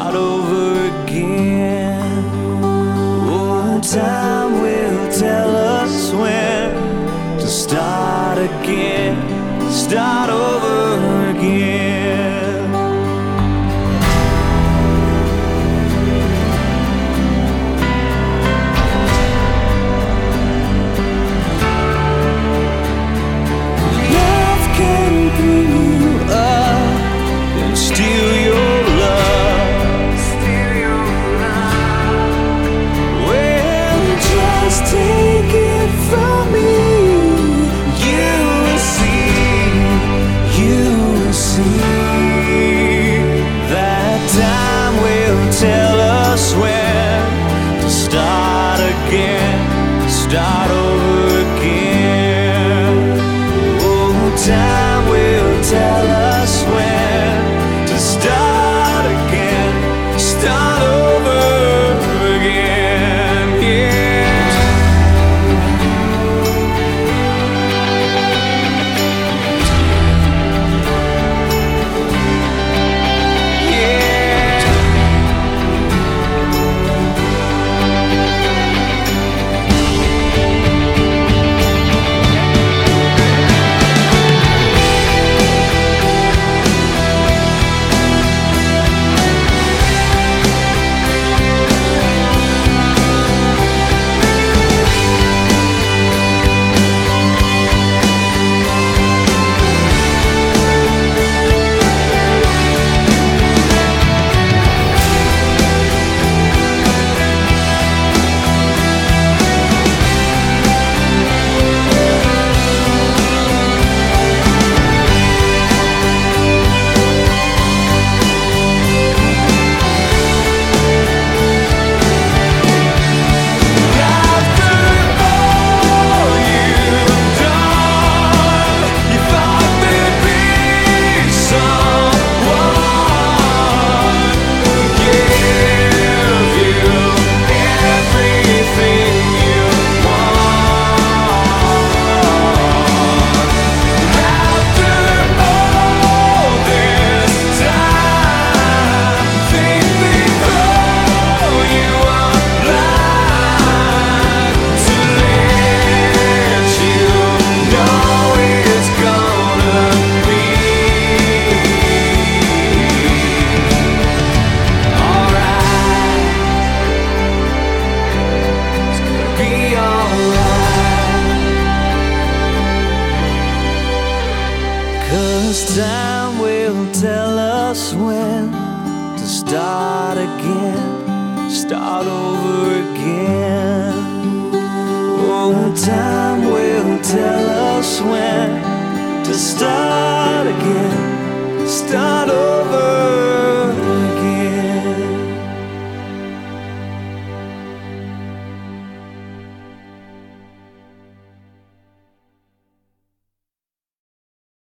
start over again. Oh, time will tell us when to start again, start over again. Love can bring you up and steal your love. Well, just take it from me. You will see that time will tell us when to start again, start over again. Oh, time will tell us when to start again, start over again, yeah. Cause time will tell us when to start again, start over again. Oh, time will tell us when to start again, start over